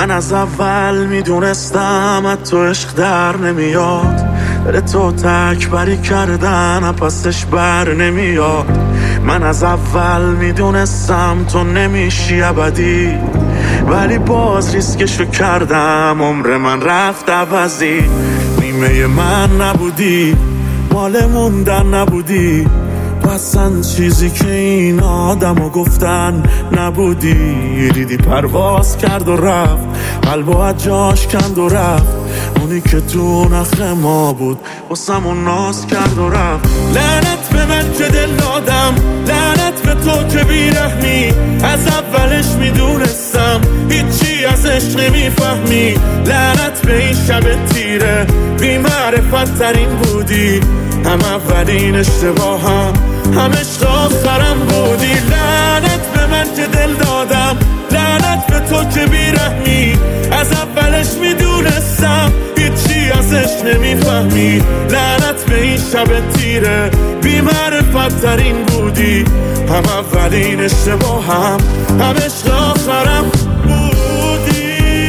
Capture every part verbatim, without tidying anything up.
من از اول میدونستم از تو عشق در نمیاد، دل تو تکبری کردن پسش بر نمیاد. من از اول میدونستم تو نمیشی ابدی، ولی باز ریسکشو کردم، عمر من رفت عوضی. نیمه من نبودی، مال موندن نبودی، اصلا چیزی که این آدمو گفتن نبودی. دیدی پرواز کرد و رفت، قلبو از جاش کند و رفت، اونی که تو نخل ما بود واسمون ناز کرد و رفت. لعنت به من که دل دادم، لعنت به تو که بیرحمی، از اولش میدونستم هیچی ازش نمیفهمی. لعنت به این شب تیره، بی معرفت ترین بودی، هم اولین اشتباهم هم عشق آخرم بودی. لعنت به من که دل دادم، لعنت به تو که بیرحمی، از اولش میدونستم هیچی ازش نمیفهمی. لعنت به این شب تیره، بی معرفت ترین بودی، هم اولین اشتباهم هم عشق آخرم بودی.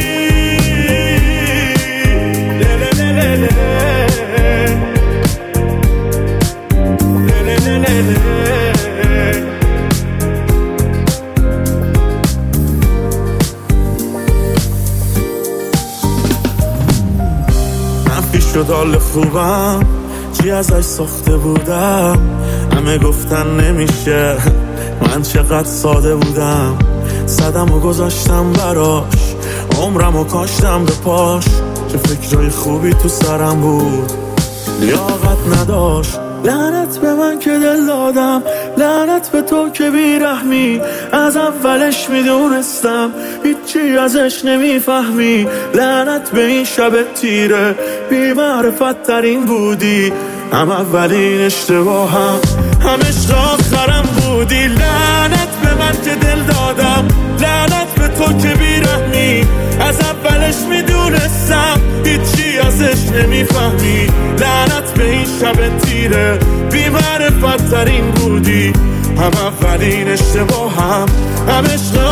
منفی شد حال خوبم، چی ازش ساخته بودم، همه گفتن نمیشه، من چقدر ساده بودم. صدم و گذاشتم براش، عمرم و کاشتم به پاش، چه فکرهای خوبی تو سرم بود، لیاقت نداشت. لعنت به من که دل دادم، لعنت به تو که بیرحمی، از اولش میدونستم هیچی ازش نمیفهمی. لعنت به این شب تیره، بی معرفت ترین بودی، هم اولین اشتباهم هم عشق آخرم بودی. لعنت به من که دل دادم، لعنت به تو که بیرحمی، از اولش میدونستم هیچی ازش نمیفهمی. لعنت به این شب تیره، بی معرفت ترین بودی، هم اولین اشتباهم هم عشق